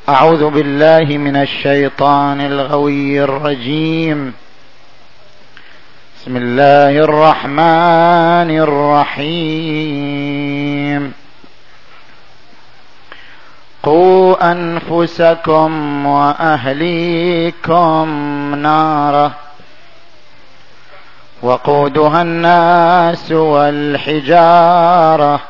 أعوذ بالله من الشيطان الغوي الرجيم. بسم الله الرحمن الرحيم. قوا أنفسكم وأهليكم نارا وقودها الناس والحجارة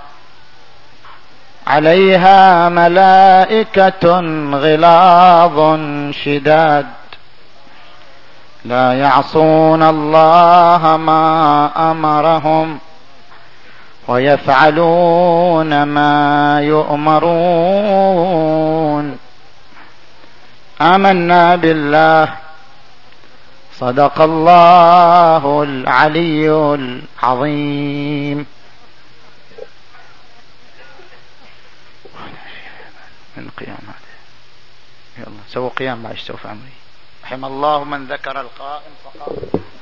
عليها ملائكة غلاظ شداد لا يعصون الله ما أمرهم ويفعلون ما يؤمرون. آمنا بالله. صدق الله العلي العظيم. من قيام هذا يلا سووا قيام ما يشتوى في أمري. رحم الله من ذكر القائم فقال.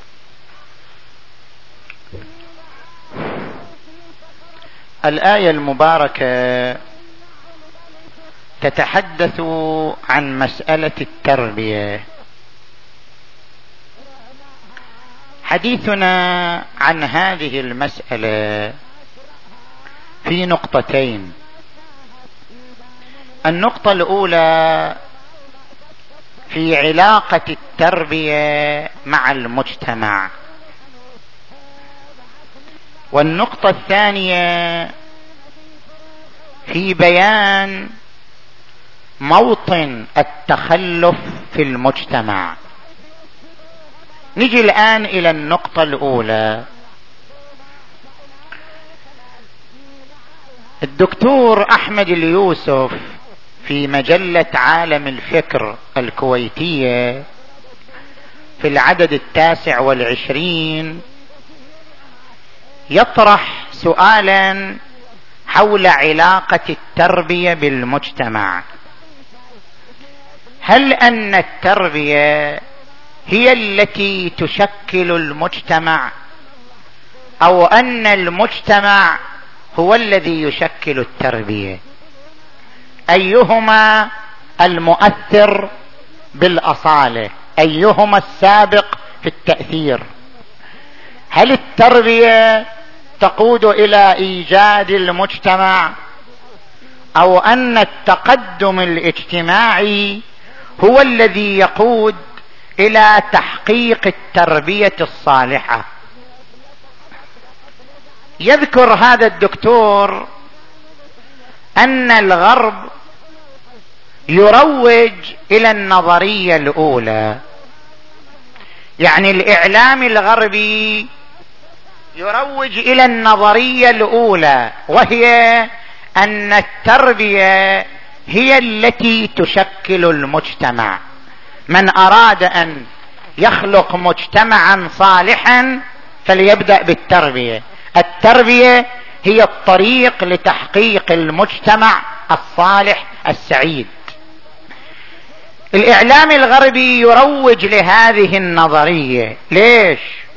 الآية المباركة تتحدث عن مسألة التربية. حديثنا عن هذه المسألة في نقطتين. النقطة الأولى في علاقة التربية مع المجتمع، والنقطة الثانية في بيان موطن التخلف في المجتمع. نجي الآن إلى النقطة الأولى. الدكتور أحمد اليوسف في مجلة عالم الفكر الكويتية في العدد 29 يطرح سؤالا حول علاقة التربية بالمجتمع. هل أن التربية هي التي تشكل المجتمع، أو أن المجتمع هو الذي يشكل التربية؟ أيهما المؤثر بالأصالة؟ أيهما السابق في التأثير؟ هل التربية تقود إلى إيجاد المجتمع، أو أن التقدم الاجتماعي هو الذي يقود إلى تحقيق التربية الصالحة؟ يذكر هذا الدكتور أن الغرب يروج إلى النظرية الأولى، يعني الإعلام الغربي يروج إلى النظرية الأولى، وهي أن التربية هي التي تشكل المجتمع. من أراد أن يخلق مجتمعا صالحا فليبدأ بالتربية. التربية هي الطريق لتحقيق المجتمع الصالح السعيد. الإعلام الغربي يروج لهذه النظرية. ليش؟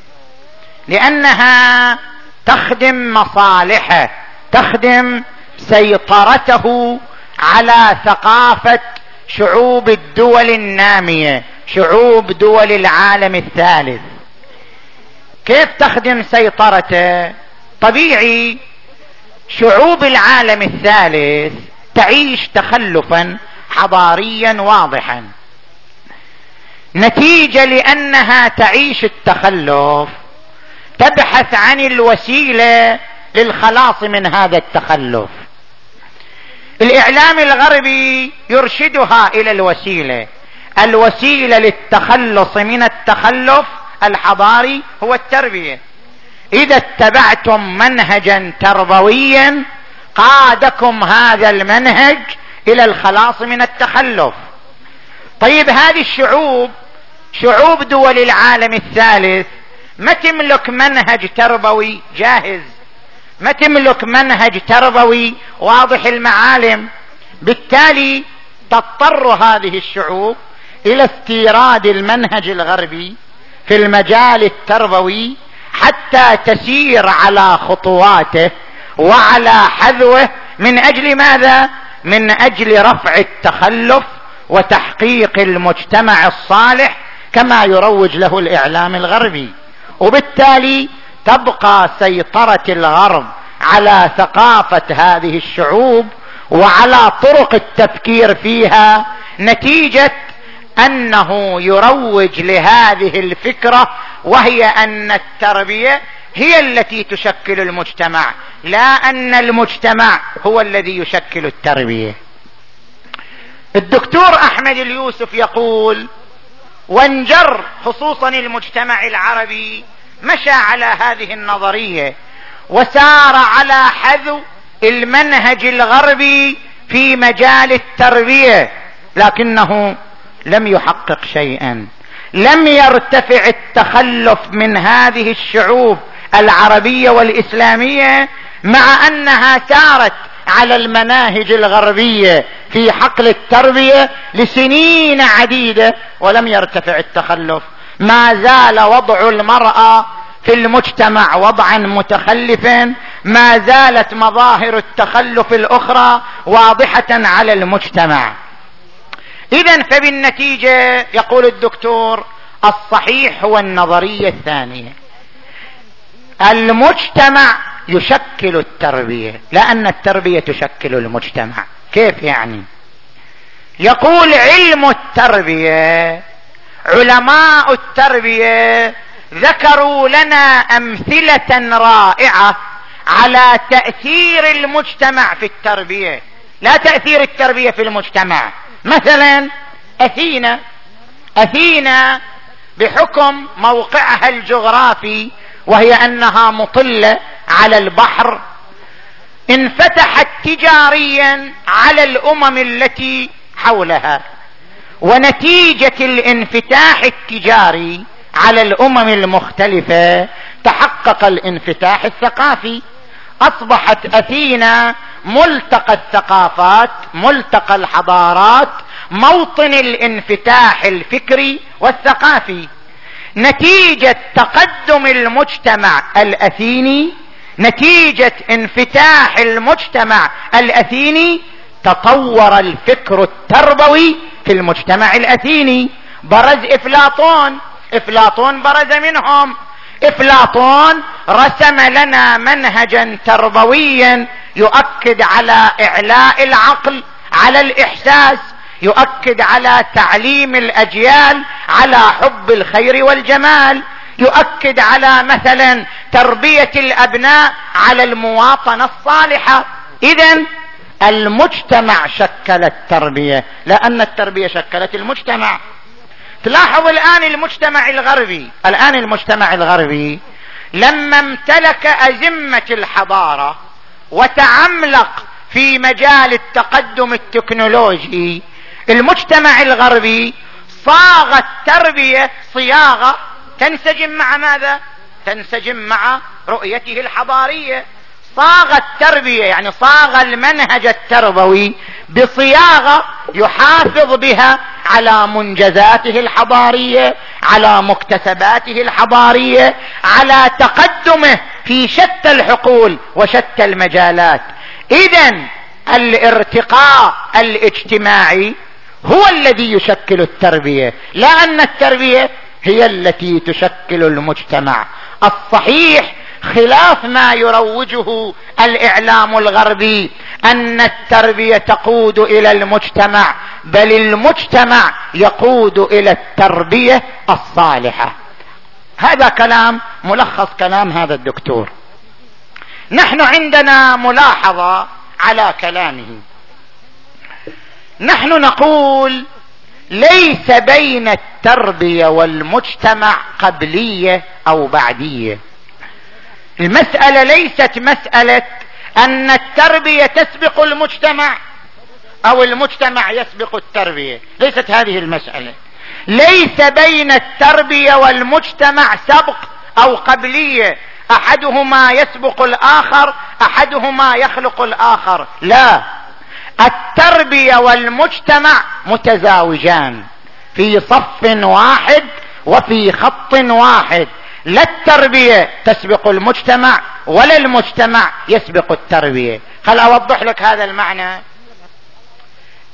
لأنها تخدم مصالحه، تخدم سيطرته على ثقافة شعوب الدول النامية، شعوب دول العالم الثالث. كيف تخدم سيطرته؟ طبيعي شعوب العالم الثالث تعيش تخلفا حضاريا واضحا. نتيجة لأنها تعيش التخلف تبحث عن الوسيلة للخلاص من هذا التخلف. الإعلام الغربي يرشدها إلى الوسيلة للتخلص من التخلف الحضاري هو التربية. إذا اتبعتم منهجا تربويا قادكم هذا المنهج إلى الخلاص من التخلف. طيب هذه الشعوب، شعوب دول العالم الثالث، ما تملك منهج تربوي جاهز، ما تملك منهج تربوي واضح المعالم. بالتالي تضطر هذه الشعوب إلى استيراد المنهج الغربي في المجال التربوي حتى تسير على خطواته وعلى حذوه. من أجل ماذا؟ من أجل رفع التخلف وتحقيق المجتمع الصالح كما يروج له الإعلام الغربي، وبالتالي تبقى سيطرة الغرب على ثقافة هذه الشعوب وعلى طرق التفكير فيها، نتيجة أنه يروج لهذه الفكرة، وهي أن التربية هي التي تشكل المجتمع، لا أن المجتمع هو الذي يشكل التربية. الدكتور أحمد اليوسف يقول: وانجر خصوصا المجتمع العربي مشى على هذه النظرية وسار على حذو المنهج الغربي في مجال التربية، لكنه لم يحقق شيئا، لم يرتفع التخلف من هذه الشعوب العربية والإسلامية، مع أنها سارت على المناهج الغربية في حقل التربية لسنين عديدة ولم يرتفع التخلف. ما زال وضع المرأة في المجتمع وضعا متخلفا، ما زالت مظاهر التخلف الأخرى واضحة على المجتمع. إذن فبالنتيجة يقول الدكتور: الصحيح هو النظرية الثانية، المجتمع يشكل التربية، لأن التربية تشكل المجتمع. كيف يعني؟ يقول: علم التربية، علماء التربية ذكروا لنا أمثلة رائعة على تأثير المجتمع في التربية، لا تأثير التربية في المجتمع. مثلا أثينا بحكم موقعها الجغرافي، وهي أنها مطلة على البحر، انفتحت تجاريا على الأمم التي حولها، ونتيجة الانفتاح التجاري على الأمم المختلفة تحقق الانفتاح الثقافي. أصبحت أثينا ملتقى الثقافات، ملتقى الحضارات، موطن الانفتاح الفكري والثقافي. نتيجة تقدم المجتمع الأثيني، نتيجة انفتاح المجتمع الأثيني، تطور الفكر التربوي في المجتمع الأثيني. برز أفلاطون برز منهم. أفلاطون رسم لنا منهجا تربويا يؤكد على إعلاء العقل على الإحساس، يؤكد على تعليم الأجيال على حب الخير والجمال، يؤكد على مثلا تربية الأبناء على المواطنة الصالحة. إذن المجتمع شكل التربية، لأن التربية شكلت المجتمع. تلاحظ الآن المجتمع الغربي لما امتلك أزمة الحضارة وتعملق في مجال التقدم التكنولوجي، المجتمع الغربي صاغ التربية صياغة تنسجم مع ماذا؟ تنسجم مع رؤيته الحضارية. صاغ التربية يعني صاغ المنهج التربوي بصياغة يحافظ بها على منجزاته الحضارية، على مكتسباته الحضارية، على تقدمه في شتى الحقول وشتى المجالات. إذن الارتقاء الاجتماعي هو الذي يشكل التربية، لا أن التربية هي التي تشكل المجتمع. الصحيح خلاف ما يروجه الإعلام الغربي أن التربية تقود إلى المجتمع، بل المجتمع يقود إلى التربية الصالحة. هذا كلام ملخص كلام هذا الدكتور. نحن عندنا ملاحظة على كلامه. نحن نقول ليس بين التربية والمجتمع قبلية أو بعدية. المسألة ليست مسألة أن التربية تسبق المجتمع أو المجتمع يسبق التربية، ليست هذه المسألة. ليس بين التربية والمجتمع سبق أو قبلية، أحدهما يسبق الآخر، أحدهما يخلق الآخر، لا، التربية والمجتمع متزاوجان في صف واحد وفي خط واحد. لا التربية تسبق المجتمع ولا المجتمع يسبق التربية. هل أوضح لك هذا المعنى؟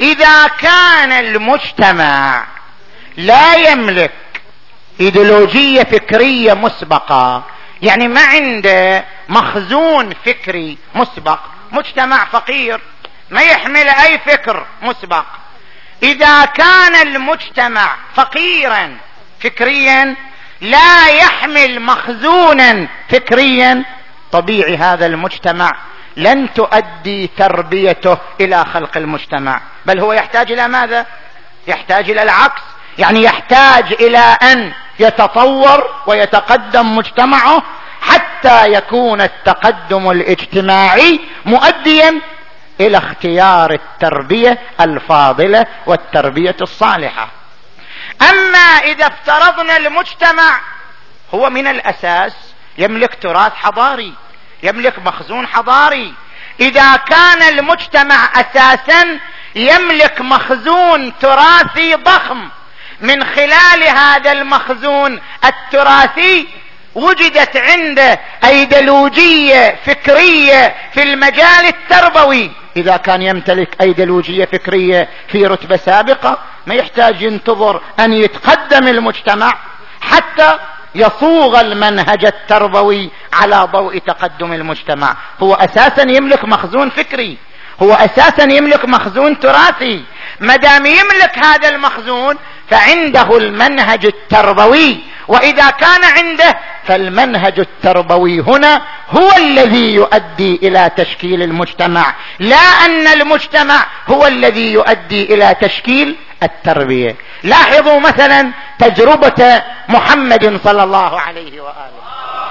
إذا كان المجتمع لا يملك إيديولوجية فكرية مسبقة، يعني ما عنده مخزون فكري مسبق، مجتمع فقير ما يحمل أي فكر مسبق، إذا كان المجتمع فقيرا فكريا لا يحمل مخزونا فكريا، طبيعي هذا المجتمع لن تؤدي تربيته إلى خلق المجتمع، بل هو يحتاج إلى ماذا؟ يحتاج إلى العكس، يعني يحتاج إلى أن يتطور ويتقدم مجتمعه حتى يكون التقدم الاجتماعي مؤديا إلى اختيار التربية الفاضلة والتربية الصالحة. أما إذا افترضنا المجتمع هو من الأساس يملك تراث حضاري، يملك مخزون حضاري، إذا كان المجتمع أساسا يملك مخزون تراثي ضخم، من خلال هذا المخزون التراثي وجدت عنده أيديولوجية فكرية في المجال التربوي، إذا كان يمتلك أيديولوجية فكرية في رتبة سابقة ما يحتاج ينتظر أن يتقدم المجتمع حتى يصوغ المنهج التربوي على ضوء تقدم المجتمع، هو أساسا يملك مخزون فكري، هو أساسا يملك مخزون تراثي، مدام يملك هذا المخزون فعنده المنهج التربوي، وإذا كان عنده فالمنهج التربوي هنا هو الذي يؤدي إلى تشكيل المجتمع، لا أن المجتمع هو الذي يؤدي إلى تشكيل التربية. لاحظوا مثلا تجربة محمد صلى الله عليه وآله،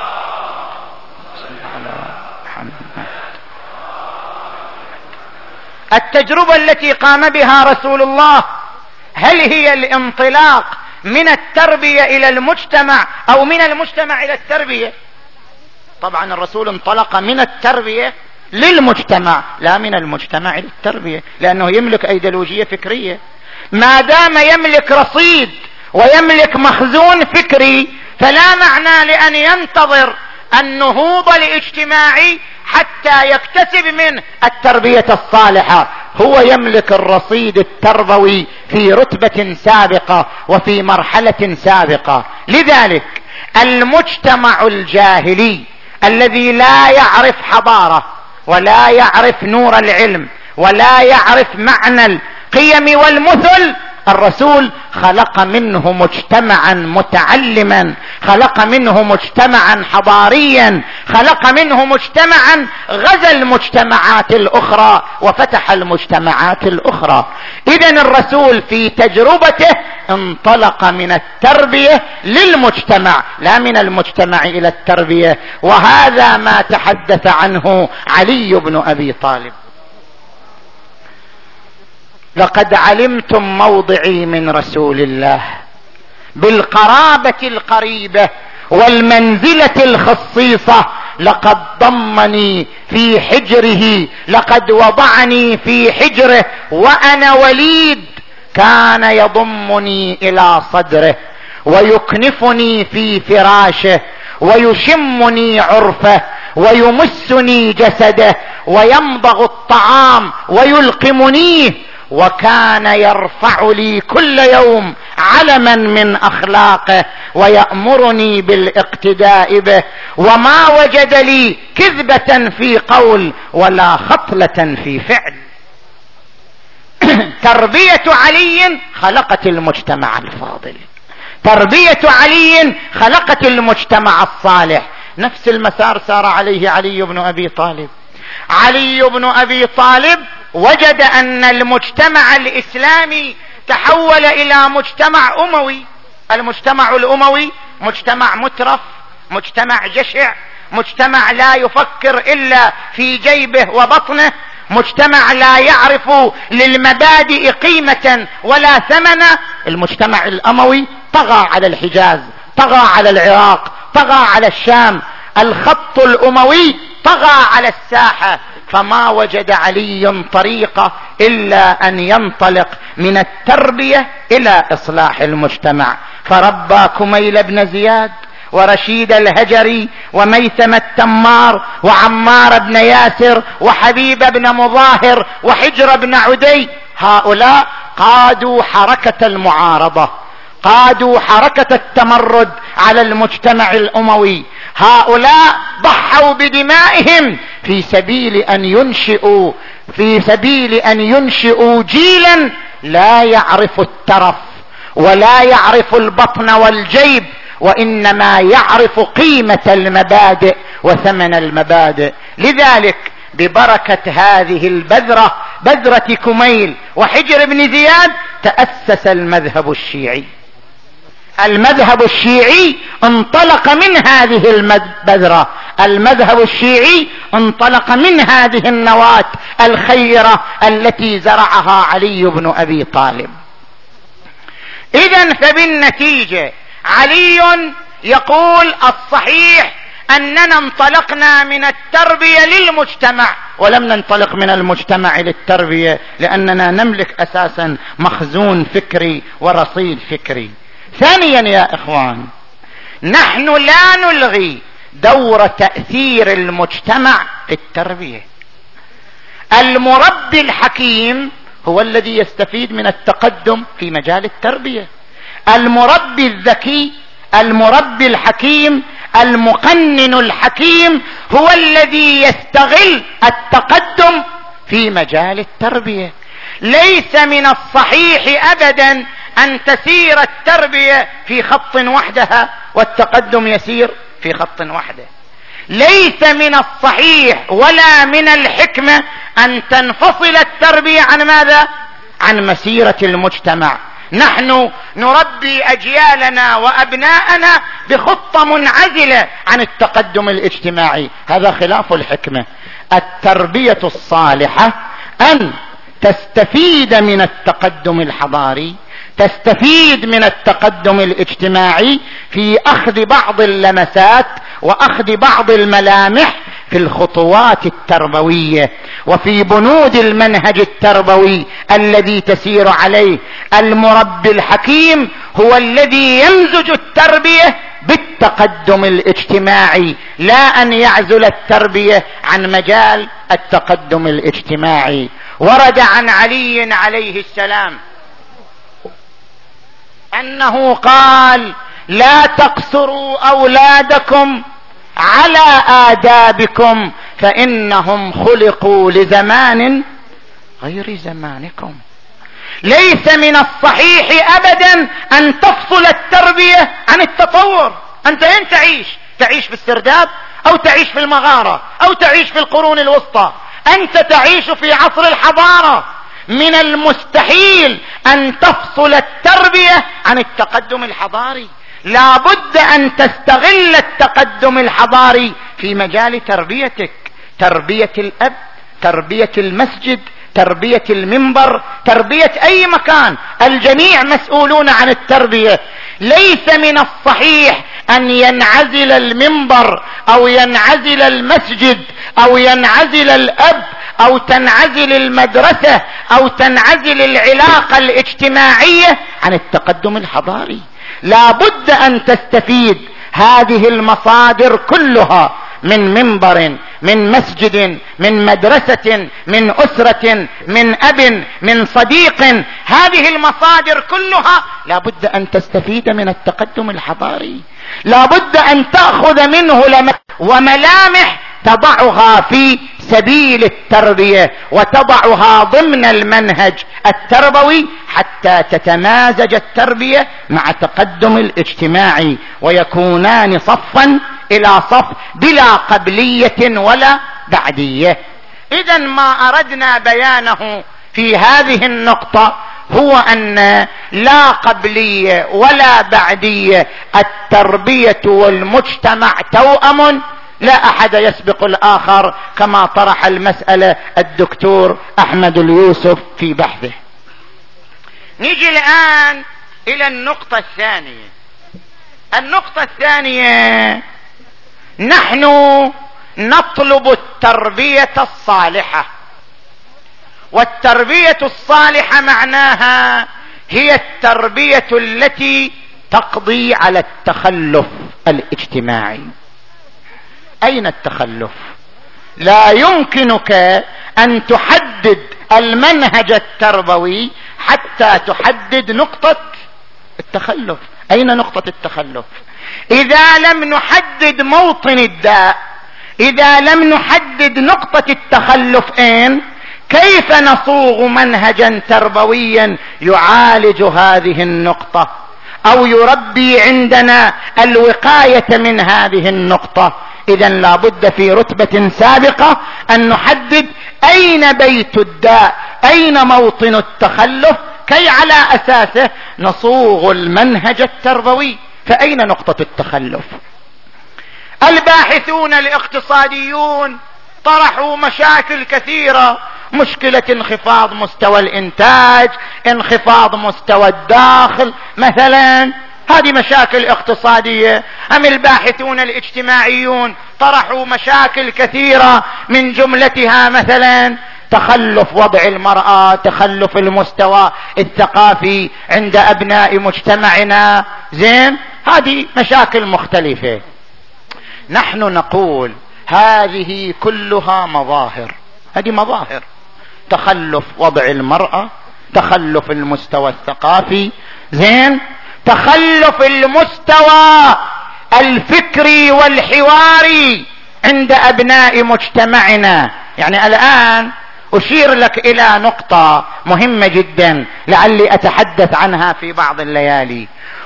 التجربة التي قام بها رسول الله هل هي الانطلاق من التربية إلى المجتمع أو من المجتمع إلى التربية؟ طبعا الرسول انطلق من التربية للمجتمع لا من المجتمع إلى التربية، لأنه يملك أيديولوجية فكرية. ما دام يملك رصيد ويملك مخزون فكري فلا معنى لأن ينتظر النهوض الاجتماعي حتى يكتسب من التربية الصالحة، هو يملك الرصيد التربوي في رتبة سابقة وفي مرحلة سابقة. لذلك المجتمع الجاهلي الذي لا يعرف حضارة ولا يعرف نور العلم ولا يعرف معنى القيم والمثل، الرسول خلق منه مجتمعا متعلما، خلق منه مجتمعا حضاريا، خلق منه مجتمعا غزا المجتمعات الأخرى وفتح المجتمعات الأخرى. إذن الرسول في تجربته انطلق من التربية للمجتمع لا من المجتمع إلى التربية، وهذا ما تحدث عنه علي بن أبي طالب: لقد علمتم موضعي من رسول الله بالقرابة القريبة والمنزلة الخصيصة، لقد ضمني في حجره، لقد وضعني في حجره وأنا وليد، كان يضمني إلى صدره ويكنفني في فراشه ويشمني عرفه ويمسني جسده ويمضغ الطعام ويلقمنيه، وكان يرفع لي كل يوم علما من أخلاقه ويأمرني بالاقتداء به، وما وجد لي كذبة في قول ولا خطلة في فعل. تربية علي خلقت المجتمع الفاضل، تربية علي خلقت المجتمع الصالح. نفس المسار سار عليه علي بن أبي طالب. علي بن أبي طالب وجد أن المجتمع الإسلامي تحول إلى مجتمع أموي. المجتمع الأموي مجتمع مترف، مجتمع جشع، مجتمع لا يفكر إلا في جيبه وبطنه، مجتمع لا يعرف للمبادئ قيمة ولا ثمنا. المجتمع الأموي طغى على الحجاز، طغى على العراق، طغى على الشام، الخط الأموي طغى على الساحة، فما وجد علي طريقة إلا أن ينطلق من التربية إلى إصلاح المجتمع، فربى كميل بن زياد ورشيد الهجري وميثم التمار وعمار بن ياسر وحبيب بن مظاهر وحجر بن عدي. هؤلاء قادوا حركة المعارضة، قادوا حركة التمرد على المجتمع الأموي. هؤلاء ضحوا بدمائهم في سبيل أن ينشئوا جيلا لا يعرف الترف ولا يعرف البطن والجيب، وإنما يعرف قيمة المبادئ وثمن المبادئ. لذلك ببركة هذه البذرة، بذرة كميل وحجر بن زياد، تأسس المذهب الشيعي. المذهب الشيعي انطلق من هذه البذرة، المذهب الشيعي انطلق من هذه النواة الخيرة التي زرعها علي بن أبي طالب. إذن فبالنتيجة علي يقول الصحيح أننا انطلقنا من التربية للمجتمع ولم ننطلق من المجتمع للتربية، لأننا نملك أساسا مخزون فكري ورصيد فكري. ثانيا يا إخوان، نحن لا نلغي دور تأثير المجتمع في التربية. المربي الحكيم هو الذي يستفيد من التقدم في مجال التربية. المربي الذكي، المربي الحكيم، المقنن الحكيم هو الذي يستغل التقدم في مجال التربية. ليس من الصحيح أبدا أن تسير التربية في خط وحدها والتقدم يسير في خط وحده. ليس من الصحيح ولا من الحكمة أن تنفصل التربية عن ماذا؟ عن مسيرة المجتمع. نحن نربي أجيالنا وأبناءنا بخطة منعزلة عن التقدم الاجتماعي، هذا خلاف الحكمة. التربية الصالحة أن تستفيد من التقدم الحضاري، تستفيد من التقدم الاجتماعي في أخذ بعض اللمسات وأخذ بعض الملامح في الخطوات التربوية وفي بنود المنهج التربوي الذي تسير عليه. المربي الحكيم هو الذي يمزج التربية بالتقدم الاجتماعي، لا أن يعزل التربية عن مجال التقدم الاجتماعي. ورد عن علي عليه السلام أنه قال: لا تقصروا أولادكم على آدابكم فإنهم خلقوا لزمان غير زمانكم. ليس من الصحيح أبدا أن تفصل التربية عن التطور. أنت أين تعيش في السرداب أو تعيش في المغارة أو تعيش في القرون الوسطى؟ أنت تعيش في عصر الحضارة. من المستحيل أن تفصل التربية عن التقدم الحضاري. لا بد أن تستغل التقدم الحضاري في مجال تربيتك، تربية الأب، تربية المسجد، تربية المنبر، تربية أي مكان. الجميع مسؤولون عن التربية. ليس من الصحيح أن ينعزل المنبر أو ينعزل المسجد أو ينعزل الأب أو تنعزل المدرسة أو تنعزل العلاقة الاجتماعية عن التقدم الحضاري. لا بد أن تستفيد هذه المصادر كلها، من منبر، من مسجد، من مدرسة، من أسرة، من أب، من صديق. هذه المصادر كلها لا بد أن تستفيد من التقدم الحضاري. لا بد أن تأخذ منه وملامح تضعها في سبيل التربية وتضعها ضمن المنهج التربوي حتى تتمازج التربية مع تقدم الاجتماعي ويكونان صفا إلى صف بلا قبلية ولا بعدية. إذن ما أردنا بيانه في هذه النقطة هو أن لا قبلية ولا بعدية، التربية والمجتمع توأم، لا أحد يسبق الآخر، كما طرح المسألة الدكتور أحمد اليوسف في بحثه. نيجي الآن إلى النقطة الثانية. النقطة الثانية، نحن نطلب التربية الصالحة، والتربية الصالحة معناها هي التربية التي تقضي على التخلف الاجتماعي. أين التخلف؟ لا يمكنك أن تحدد المنهج التربوي حتى تحدد نقطة التخلف. أين نقطة التخلف؟ إذا لم نحدد موطن الداء، إذا لم نحدد نقطة التخلف كيف نصوغ منهجا تربويا يعالج هذه النقطة أو يربي عندنا الوقاية من هذه النقطة؟ إذا لا بد في رتبة سابقة أن نحدد أين بيت الداء، أين موطن التخلف، كي على أساسه نصوغ المنهج التربوي. فأين نقطة التخلف؟ الباحثون الاقتصاديون طرحوا مشاكل كثيرة، مشكلة انخفاض مستوى الإنتاج، انخفاض مستوى الداخل مثلا، هذه مشاكل اقتصادية. أم الباحثون الاجتماعيون طرحوا مشاكل كثيرة، من جملتها مثلا تخلف وضع المرأة، تخلف المستوى الثقافي عند أبناء مجتمعنا. زين، هذه مشاكل مختلفة. نحن نقول هذه كلها مظاهر، هذه مظاهر: تخلف وضع المرأة، تخلف المستوى الثقافي، زين، تخلف المستوى الفكري والحواري عند أبناء مجتمعنا. يعني الآن أشير لك إلى نقطة مهمة جدا لعلي أتحدث عنها في بعض الليالي.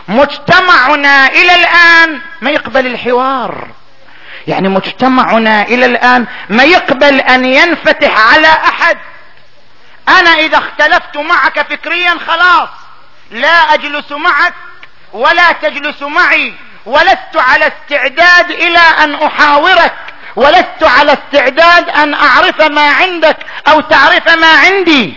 مجتمعنا إلى الآن ما يقبل الحوار، يعني مجتمعنا إلى الآن ما يقبل أن ينفتح على أحد. أنا إذا اختلفت معك فكريا خلاص، لا أجلس معك ولا تجلس معي، ولست على استعداد إلى أن أحاورك، ولست على استعداد أن أعرف ما عندك أو تعرف ما عندي.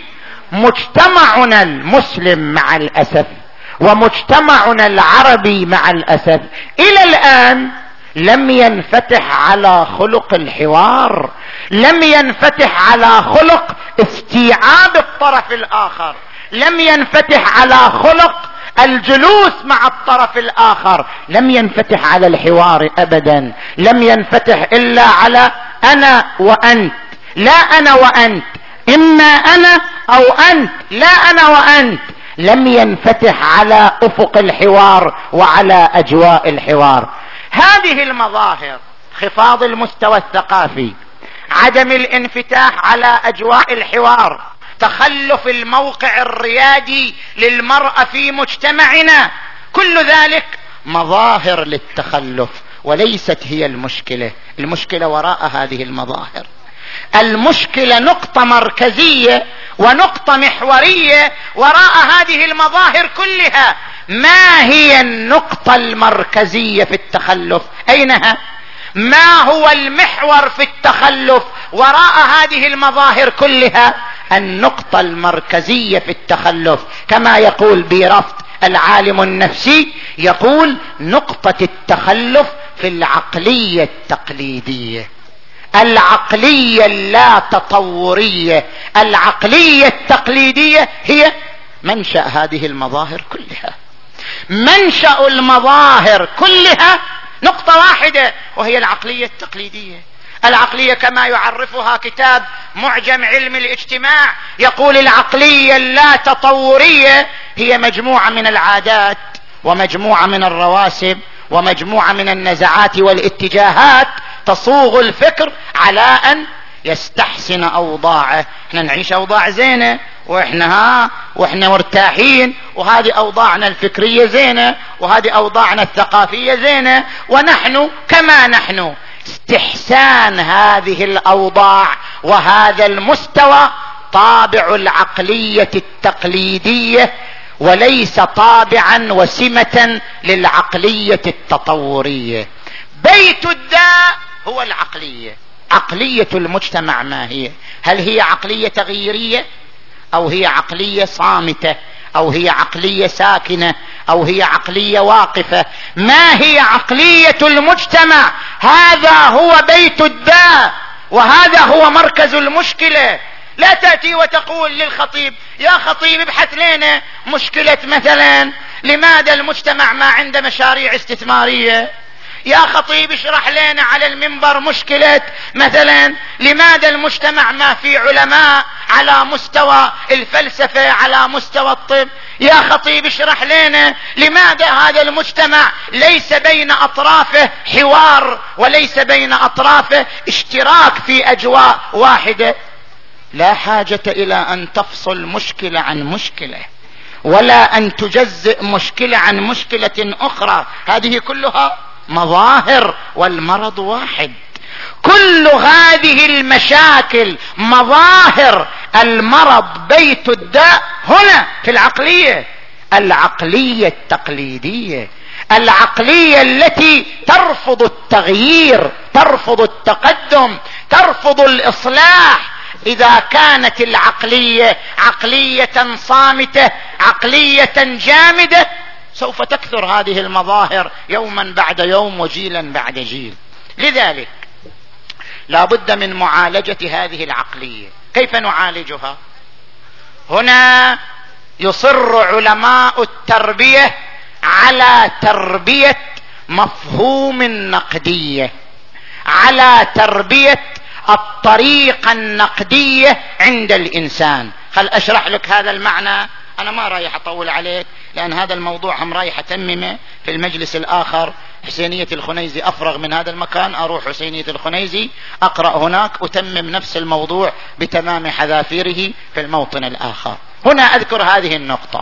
مجتمعنا المسلم مع الأسف ومجتمعنا العربي مع الأسف إلى الآن لم ينفتح على خلق الحوار، لم ينفتح على خلق استيعاب الطرف الآخر، لم ينفتح على خلق الجلوس مع الطرف الآخر، لم ينفتح على الحوار أبدا، لم ينفتح إلا على أنا وأنت، لا أنا وأنت، إما أنا أو أنت، لا أنا وأنت. لم ينفتح على أفق الحوار وعلى أجواء الحوار. هذه المظاهر: انخفاض المستوى الثقافي، عدم الانفتاح على أجواء الحوار، تخلف الموقع الريادي للمرأة في مجتمعنا، كل ذلك مظاهر للتخلف، وليست هي المشكلة. المشكلة وراء هذه المظاهر. المشكلة نقطة مركزية ونقطة محورية وراء هذه المظاهر كلها. ما هي النقطة المركزية في التخلف؟ أينها؟ ما هو المحور في التخلف وراء هذه المظاهر كلها؟ النقطة المركزية في التخلف كما يقول بيرفت العالم النفسي، يقول نقطة التخلف في العقلية التقليدية، العقلية اللا تطورية. العقلية التقليدية هي منشأ هذه المظاهر كلها. منشأ المظاهر كلها نقطة واحدة، وهي العقلية التقليدية. العقلية كما يعرفها كتاب معجم علم الاجتماع، يقول العقلية اللا تطورية هي مجموعة من العادات ومجموعة من الرواسب ومجموعة من النزعات والاتجاهات تصوغ الفكر على أن يستحسن أوضاعه. احنا نعيش أوضاع زينة واحنا مرتاحين، وهذه أوضاعنا الفكرية زينة، وهذه أوضاعنا الثقافية زينة، ونحن كما نحن. استحسان هذه الأوضاع وهذا المستوى طابع العقلية التقليدية، وليس طابعا وسمة للعقلية التطورية. بيت الداء هو العقلية. عقلية المجتمع ما هي؟ هل هي عقلية تغييرية، أو هي عقلية صامتة، أو هي عقلية ساكنة، أو هي عقلية واقفة؟ ما هي عقلية المجتمع؟ هذا هو بيت الداء، وهذا هو مركز المشكلة. لا تأتي وتقول للخطيب: يا خطيب ابحث لنا مشكلة مثلا لماذا المجتمع ما عنده مشاريع استثمارية، يا خطيب اشرح لنا على المنبر مشكلة مثلا لماذا المجتمع ما في علماء على مستوى الفلسفة على مستوى الطب. يا خطيب اشرح لنا لماذا هذا المجتمع ليس بين أطرافه حوار وليس بين أطرافه اشتراك في أجواء واحدة. لا حاجة إلى أن تفصل مشكلة عن مشكلة ولا أن تجزئ مشكلة عن مشكلة أخرى، هذه كلها مظاهر والمرض واحد. كل هذه المشاكل مظاهر المرض، بيت الداء هنا في العقلية التقليدية، العقلية التي ترفض التغيير، ترفض التقدم، ترفض الإصلاح. إذا كانت العقلية عقلية صامتة، عقلية جامدة، سوف تكثر هذه المظاهر يوما بعد يوم وجيلا بعد جيل. لذلك لا بد من معالجة هذه العقلية. كيف نعالجها؟ هنا يصر علماء التربية على تربية مفهوم النقدية، على تربية الطريقة النقدية عند الإنسان. خل أشرح لك هذا المعنى، أنا ما رايح أطول عليك لأن هذا الموضوع هم رايح أتممه في المجلس الآخر. حسينية الخنيزي أفرغ من هذا المكان، أروح حسينية الخنيزي أقرأ هناك، أتمم نفس الموضوع بتمام حذافيره في الموطن الآخر. هنا أذكر هذه النقطة.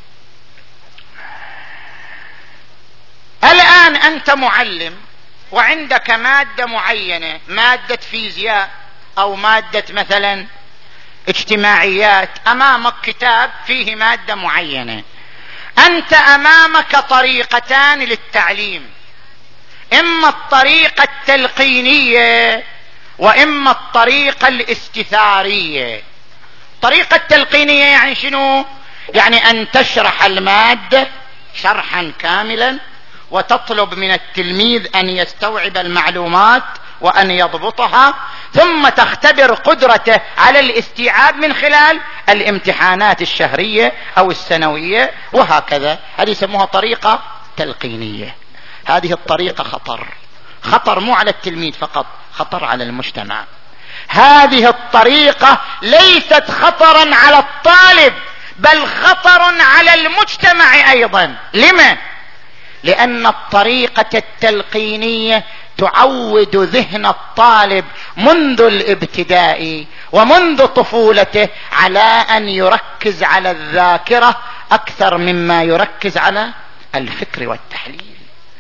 الآن أنت معلم وعندك مادة معينة، مادة فيزياء أو مادة مثلا اجتماعيات، أمامك كتاب فيه مادة معينة، أنت أمامك طريقتان للتعليم، إما الطريقة التلقينية وإما الطريقة الاستثارية. الطريقة التلقينية يعني شنو؟ يعني أن تشرح المادة شرحا كاملا وتطلب من التلميذ أن يستوعب المعلومات وأن يضبطها، ثم تختبر قدرته على الاستيعاب من خلال الامتحانات الشهرية أو السنوية وهكذا. هذه يسموها طريقة تلقينية. هذه الطريقة خطر مو على التلميذ فقط، خطر على المجتمع. هذه الطريقة ليست خطرا على الطالب بل خطر على المجتمع أيضا. لما؟ لأن الطريقة التلقينية تعود ذهن الطالب منذ الابتدائي ومنذ طفولته على أن يركز على الذاكرة أكثر مما يركز على الفكر والتحليل.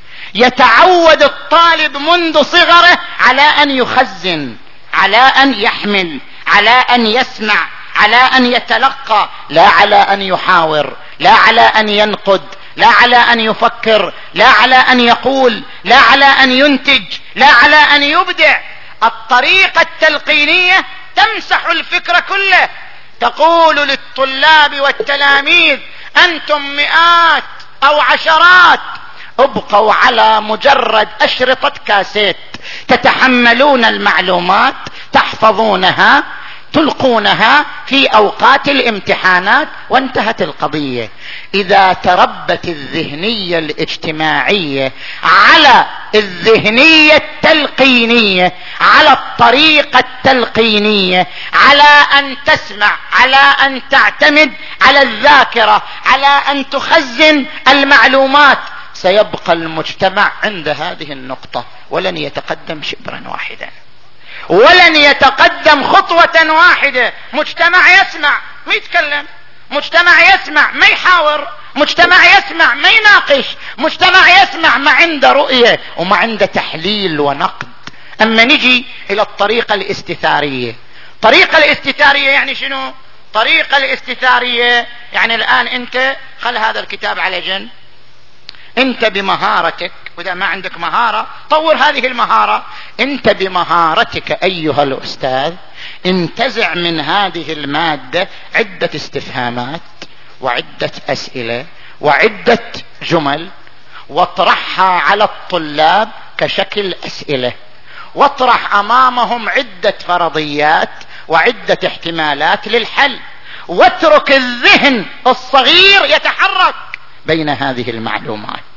يتعود الطالب منذ صغره على أن يخزن، على أن يحمل، على أن يسمع، على أن يتلقى، لا على أن يحاور، لا على أن ينقد، لا على أن يفكر، لا على أن يقول، لا على أن ينتج، لا على أن يبدع. الطريقة التلقينية تمسح الفكر كله، تقول للطلاب والتلاميذ أنتم مئات أو عشرات، ابقوا على مجرد أشرطة كاسيت تتحملون المعلومات، تحفظونها، تلقونها في أوقات الامتحانات وانتهت القضية. إذا تربت الذهنية الاجتماعية على الذهنية التلقينية، على الطريقة التلقينية، على أن تسمع، على أن تعتمد على الذاكرة، على أن تخزن المعلومات، سيبقى المجتمع عند هذه النقطة ولن يتقدم شبرا واحدا، ولن يتقدم خطوة واحدة. مجتمع يسمع ما يتكلم، مجتمع يسمع ما يحاور، مجتمع يسمع ما يناقش، مجتمع يسمع ما عنده رؤية وما عنده تحليل ونقد. أما نجي إلى الطريقة الاستثارية. الطريقة الاستثارية يعني شنو؟ الطريقة الاستثارية يعني الآن أنت خل هذا الكتاب على جنب، أنت بمهارتك، وإذا ما عندك مهارة طور هذه المهارة، أنت بمهارتك أيها الأستاذ انتزع من هذه المادة عدة استفهامات وعدة أسئلة وعدة جمل واطرحها على الطلاب كشكل أسئلة، واطرح أمامهم عدة فرضيات وعدة احتمالات للحل، واترك الذهن الصغير يتحرك بين هذه المعلومات.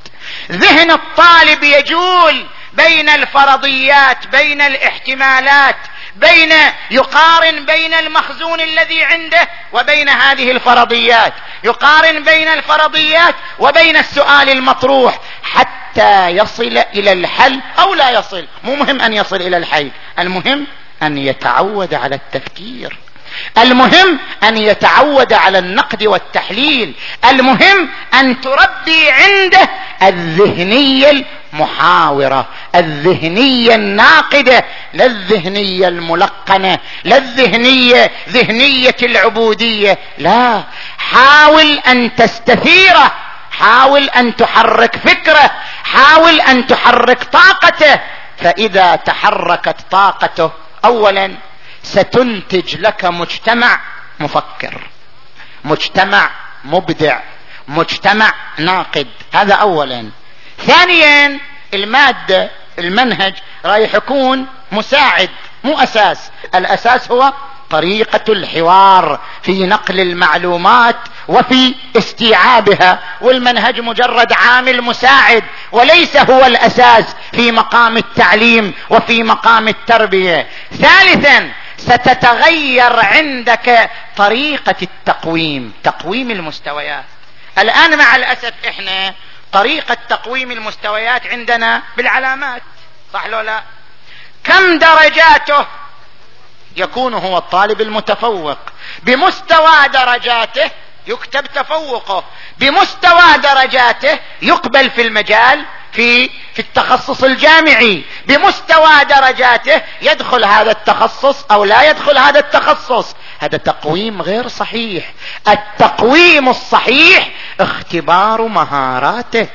ذهن الطالب يجول بين الفرضيات، بين الاحتمالات، يقارن بين المخزون الذي عنده وبين هذه الفرضيات، يقارن بين الفرضيات وبين السؤال المطروح حتى يصل إلى الحل أو لا يصل. مو مهم أن يصل إلى الحل، المهم أن يتعود على التفكير، المهم أن يتعود على النقد والتحليل، المهم أن تربي عنده الذهنية المحاورة، الذهنية الناقدة، لا الذهنية الملقنة، لا ذهنية العبودية، لا. حاول أن تستثيره، حاول أن تحرك فكره، حاول أن تحرك طاقته. فإذا تحركت طاقته أولا ستنتج لك مجتمع مفكر، مجتمع مبدع، مجتمع ناقد. هذا أولا. ثانيا المادة، المنهج رايح يكون مساعد مو أساس. الأساس هو طريقة الحوار في نقل المعلومات وفي استيعابها، والمنهج مجرد عامل مساعد وليس هو الأساس في مقام التعليم وفي مقام التربية. ثالثا ستتغير عندك طريقة التقويم، تقويم المستويات. الآن مع الأسف إحنا طريقة تقويم المستويات عندنا بالعلامات، صح لو لا؟ كم درجاته؟ يكون هو الطالب المتفوق، بمستوى درجاته يكتب تفوقه، بمستوى درجاته يقبل في المجال في التخصص الجامعي، بمستوى درجاته يدخل هذا التخصص أو لا يدخل هذا التخصص. هذا تقويم غير صحيح. التقويم الصحيح اختبار مهاراته،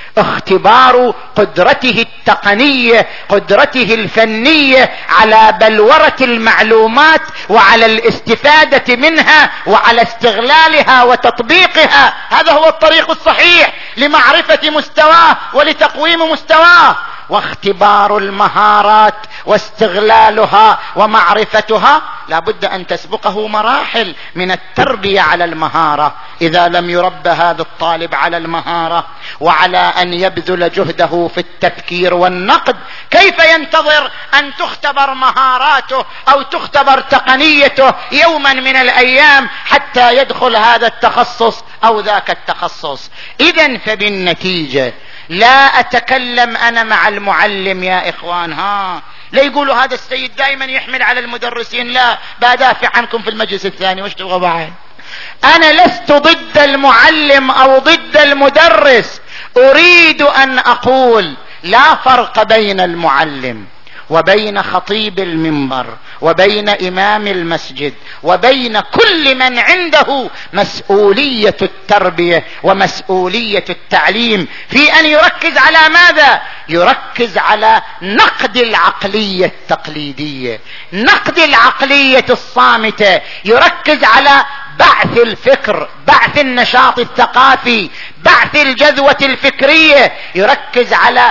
اختبار قدرته التقنية، قدرته الفنية على بلورة المعلومات وعلى الاستفادة منها وعلى استغلالها وتطبيقها. هذا هو الطريق الصحيح لمعرفة مستواه ولتقويم مستواه. واختبار المهارات واستغلالها ومعرفتها لابد أن تسبقه مراحل من التربية على المهارة. إذا لم يربى هذا الطالب على المهارة وعلى أن يبذل جهده في التفكير والنقد، كيف ينتظر أن تختبر مهاراته أو تختبر تقنيته يوما من الأيام حتى يدخل هذا التخصص أو ذاك التخصص؟ إذن فبالنتيجة لا أتكلم أنا مع المعلم يا إخوان، لا يقولوا هذا السيد دائما يحمل على المدرسين، لا، بدافع عنكم في المجلس الثاني وش تبغى بعد. أنا لست ضد المعلم أو ضد المدرس، أريد أن أقول لا فرق بين المعلم وبين خطيب المنبر وبين إمام المسجد وبين كل من عنده مسؤولية التربية ومسؤولية التعليم في أن يركز على ماذا؟ يركز على نقد العقلية التقليدية، نقد العقلية الصامتة، يركز على بعث الفكر، بعث النشاط الثقافي، بعث الجذوة الفكرية، يركز على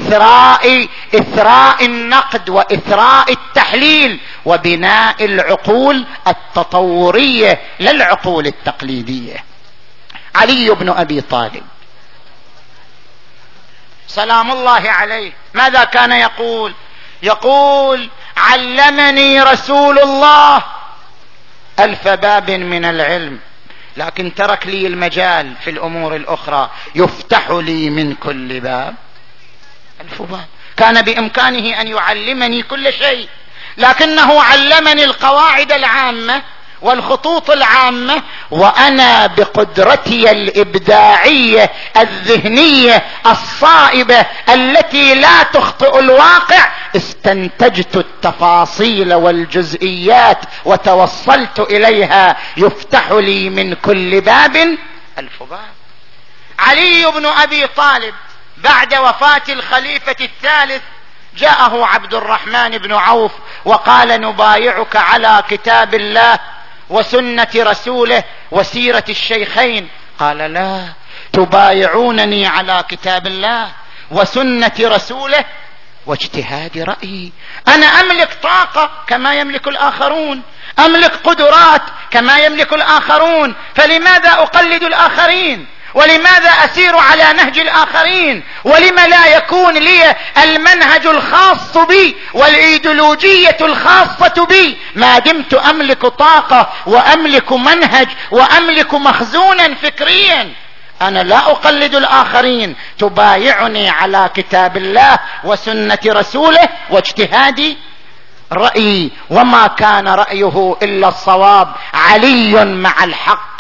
إثراء النقد وإثراء التحليل وبناء العقول التطورية لا العقول التقليدية. علي بن أبي طالب سلام الله عليه ماذا كان يقول؟ يقول: علمني رسول الله 1000 باب من العلم، لكن ترك لي المجال في الأمور الأخرى، يفتح لي من كل باب 1000 باب. كان بإمكانه أن يعلمني كل شيء، لكنه علمني القواعد العامة والخطوط العامة، وأنا بقدرتي الإبداعية الذهنية الصائبة التي لا تخطئ الواقع استنتجت التفاصيل والجزئيات وتوصلت إليها، يفتح لي من كل باب 1000 باب. علي بن أبي طالب بعد وفاة الخليفة الثالث جاءه عبد الرحمن بن عوف وقال: نبايعك على كتاب الله وسنة رسوله وسيرة الشيخين. قال: لا، تبايعونني على كتاب الله وسنة رسوله واجتهاد رأيي. أنا أملك طاقة كما يملك الآخرون، أملك قدرات كما يملك الآخرون، فلماذا أقلد الآخرين؟ ولماذا أسير على نهج الآخرين؟ ولم لا يكون لي المنهج الخاص بي والإيديولوجية الخاصة بي ما دمت أملك طاقة وأملك منهج وأملك مخزونا فكريا؟ أنا لا أقلد الآخرين، تبايعني على كتاب الله وسنة رسوله واجتهادي رأيي، وما كان رأيه إلا الصواب. علي مع الحق،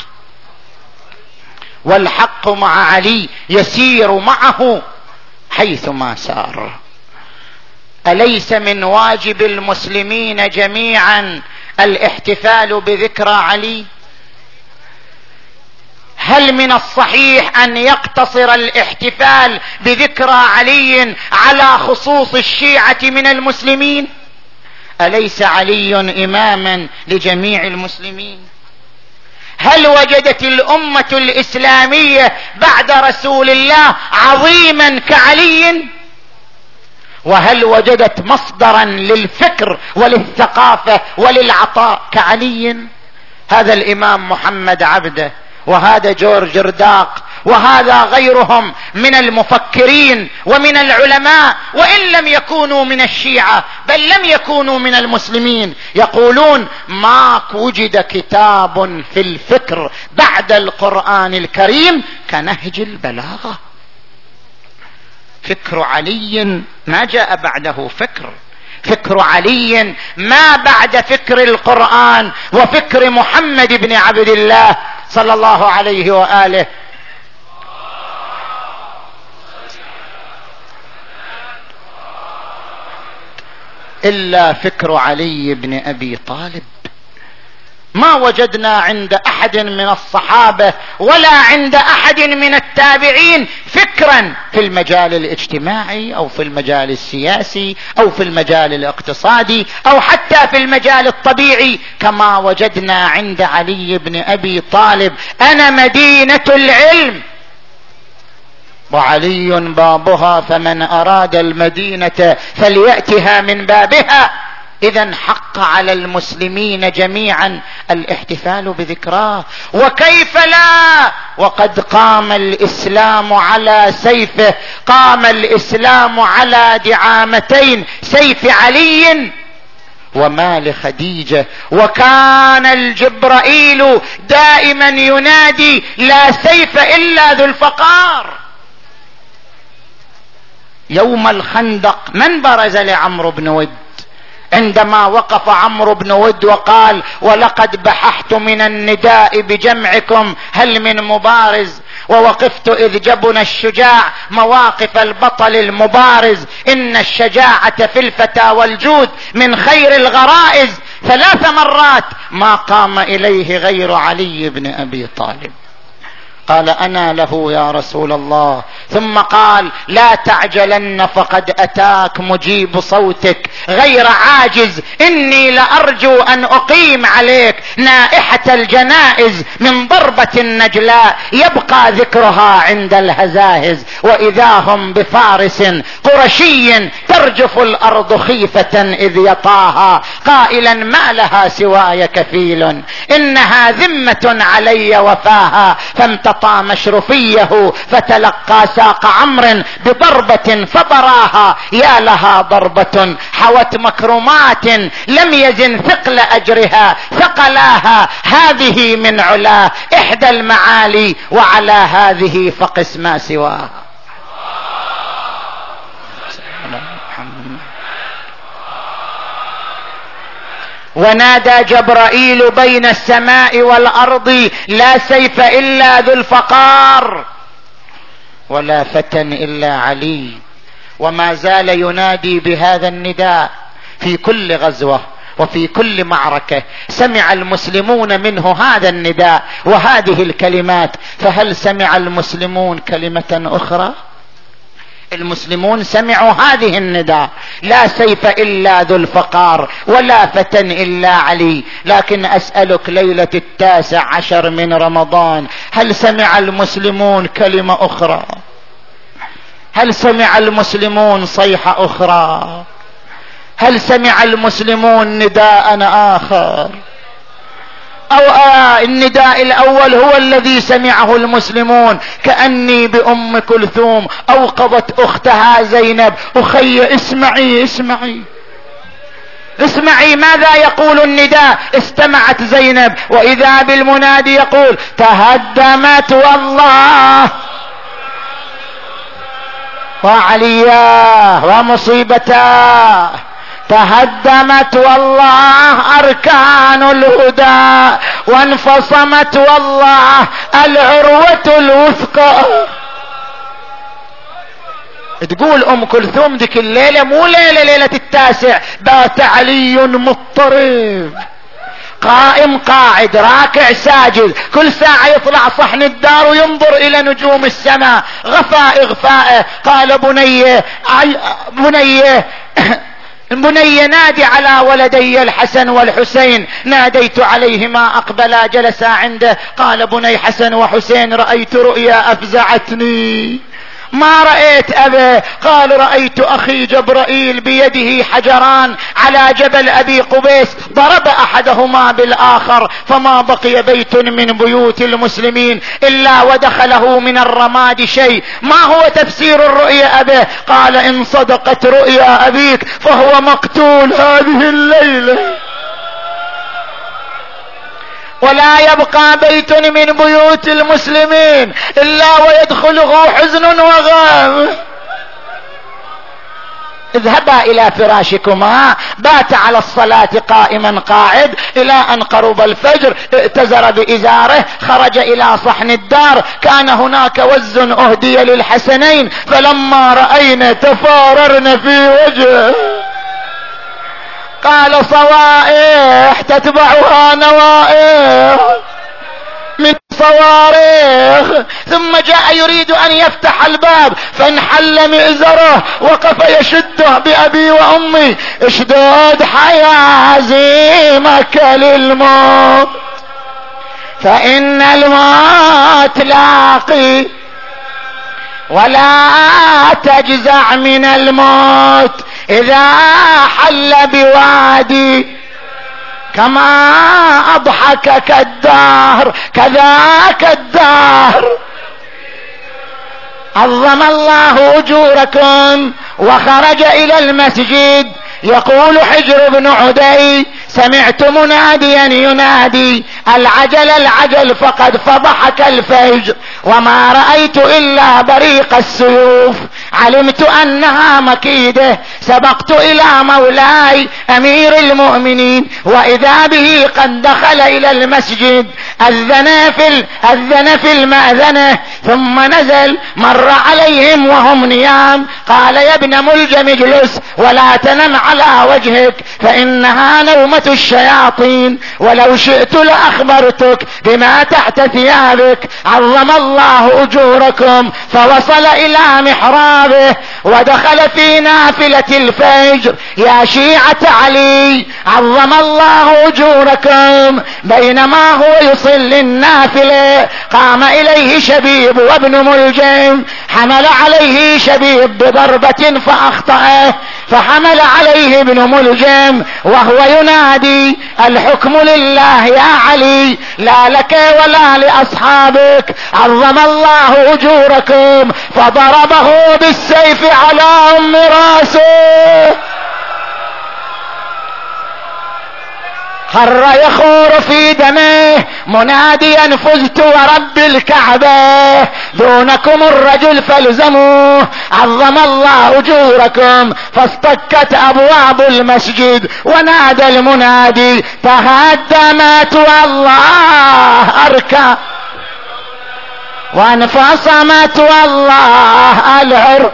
والحق مع علي يسير معه حيثما سار. أليس من واجب المسلمين جميعا الاحتفال بذكرى علي؟ هل من الصحيح أن يقتصر الاحتفال بذكرى علي على خصوص الشيعة من المسلمين؟ أليس علي إماما لجميع المسلمين؟ هل وجدت الأمة الإسلامية بعد رسول الله عظيما كعلي؟ وهل وجدت مصدرا للفكر وللثقافة وللعطاء كعلي؟ هذا الإمام محمد عبده، وهذا جورج رداق، وهذا غيرهم من المفكرين ومن العلماء، وإن لم يكونوا من الشيعة بل لم يكونوا من المسلمين، يقولون ما وجد كتاب في الفكر بعد القرآن الكريم كنهج البلاغة. فكر علي ما جاء بعده فكر علي ما بعد فكر القرآن وفكر محمد بن عبد الله صلى الله عليه وآله. إلا فكر علي بن أبي طالب. ما وجدنا عند أحد من الصحابة ولا عند أحد من التابعين فكرا في المجال الاجتماعي أو في المجال السياسي أو في المجال الاقتصادي أو حتى في المجال الطبيعي كما وجدنا عند علي بن أبي طالب. أنا مدينة العلم وعلي بابها، فمن أراد المدينة فليأتها من بابها. إذن حق على المسلمين جميعا الاحتفال بذكراه. وكيف لا وقد قام الإسلام على سيفه، قام الإسلام على دعامتين، سيف علي ومال خديجة. وكان الجبرائيل دائما ينادي لا سيف إلا ذو الفقار. يوم الخندق من برز لعمرو بن ود؟ عندما وقف عمرو بن ود وقال ولقد بححت من النداء بجمعكم هل من مبارز، ووقفت إذ جبن الشجاع مواقف البطل المبارز، إن الشجاعة في الفتى والجود من خير الغرائز. 3 مرات ما قام إليه غير علي بن أبي طالب. قال أنا له يا رسول الله، ثم قال لا تعجلن فقد أتاك مجيب صوتك غير عاجز، إني لأرجو أن أقيم عليك نائحة الجنائز من ضربة النجلاء يبقى ذكرها عند الهزاهز، وإذا هم بفارس قرشي ترجف الأرض خيفة إذ يطاها قائلا ما لها سواي كفيل، إنها ذمة علي وفاها، فامتطى مشرفيه فتلقى ساق عمرو بضربة فبراها، يا لها ضربة حوت مكرمات لم يزن ثقل أجرها، ثقلاها هذه من علاه إحدى المعالي، وعلى هذه فقس ما سواها. ونادى جبرائيل بين السماء والأرض لا سيف إلا ذو الفقار ولا فتى إلا علي. وما زال ينادي بهذا النداء في كل غزوة وفي كل معركة سمع المسلمون منه هذا النداء وهذه الكلمات. فهل سمع المسلمون كلمة أخرى؟ المسلمون سمعوا هذه النداء لا سيف إلا ذو الفقار ولا فتى إلا علي. لكن أسألك ليلة 19 من رمضان هل سمع المسلمون كلمة أخرى؟ هل سمع المسلمون صيحة أخرى؟ هل سمع المسلمون نداء آخر؟ أو النداء الأول هو الذي سمعه المسلمون: كأني بأم كلثوم أوقظت أختها زينب: أخي اسمعي اسمعي اسمعي ماذا يقول النداء. استمعت زينب وإذا بالمنادي يقول: تهدمت والله وعليا ومصيبتا، تهدمت والله أركان الهدى، وانفصمت والله العروة الوثقى. تقول ام كلثوم ذيك الليلة مو ليلة 9، بات علي مضطرب قائم قاعد راكع ساجد، كل ساعة يطلع صحن الدار وينظر الى نجوم السماء، غفى اغفاءه. قال: بني نادي على ولدي الحسن والحسين. ناديت عليهما أقبلا جلسا عنده. قال: بني حسن وحسين، رأيت رؤيا أفزعتني. ما رأيت أبا؟ قال: رأيت أخي جبرائيل بيده حجران على جبل أبي قبيس، ضرب أحدهما بالآخر، فما بقي بيت من بيوت المسلمين إلا ودخله من الرماد شيء. ما هو تفسير الرؤيا أبا؟ قال: إن صدقت رؤيا أبيك فهو مقتول هذه الليلة، ولا يبقى بيت من بيوت المسلمين إلا ويدخله حزن وغم. اذهبا إلى فراشكما. بات على الصلاة قائما قاعد إلى أن قرب الفجر، ائتزر بإزاره، خرج إلى صحن الدار. كان هناك وز أهدي للحسنين، فلما رأينا تفاررن في وجهه. قال: صوائح تتبعها نوائح من صواريخ. ثم جاء يريد أن يفتح الباب، فانحل مئزره، وقف يشده بأبي وأمي: اشدد حيازيمك للموت، فإن الموت لاقي، ولا تجزع من الموت إذا حل بوادي، كما أضحكك الدهر كذاك الدهر. عظم الله أجوركم. وخرج إلى المسجد. يقول حجر بن عدي: سمعت مناديا ينادي: العجل العجل فقد فضحك الفجر، وما رأيت إلا بريق السيوف، علمت أنها مكيدة. سبقت إلى مولاي أمير المؤمنين، وإذا به قد دخل إلى المسجد، أذن في المأذنة، ثم نزل، مر عليهم وهم نيام. قال: يا ابن ملجم اجلس ولا تنم على وجهك، فإنها نومة الشياطين، ولو شئت لأخبرتك بما تحت ثيابك. عظم الله أجوركم. فوصل إلى محرابه ودخل في نافلة الفجر. يا شيعة علي، عظم الله أجوركم. بينما هو يصلي النافلة، قام إليه شبيب وابن ملجم، حمل عليه شبيب بضربة فأخطأه، فحمل عليه ابن ملجم وهو ينادي: الحكم لله يا علي، لا لك ولا لأصحابك، عظم الله أجوركم. فضربه بالسيف على أم راسه، خر يخور في دمه مناديا: فزت ورب الكعبة، دونكم الرجل فالزموه، عظم الله أجوركم. فاصطكت أبواب المسجد، ونادى المنادي: تهدمت والله أركان، وانفصمت والله العر،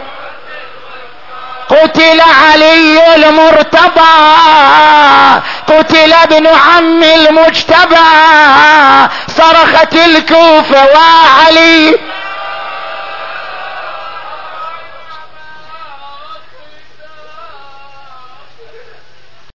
قتل علي المرتضى، قتل ابن عم المجتبى. صرخت الكوفة: وعلي